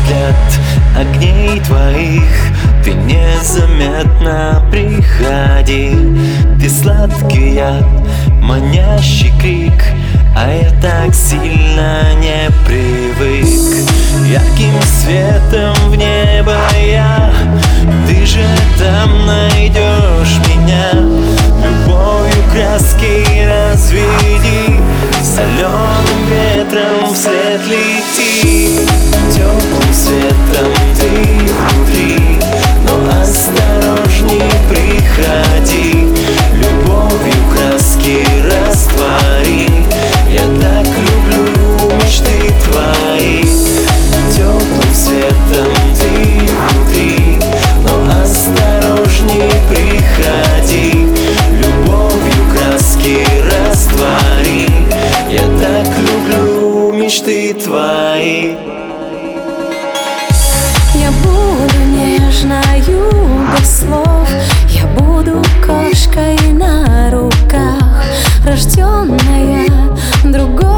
взгляд огней твоих, ты незаметно приходи. Ты сладкий яд, манящий крик, а я так сильно не привык. Ярким светом в небо я, ты же там найдешь меня. Любовью краски разведи, соленым ветром вслед лети. Теплым светом ты внутри, но осторожней приходи. Любовью краски раствори, я так люблю мечты твои. Теплым светом ты внутри, но осторожней приходи. Любовью краски раствори, я так люблю мечты твои. Я буду нежною без слов, я буду кошкой на руках, рожденная другой.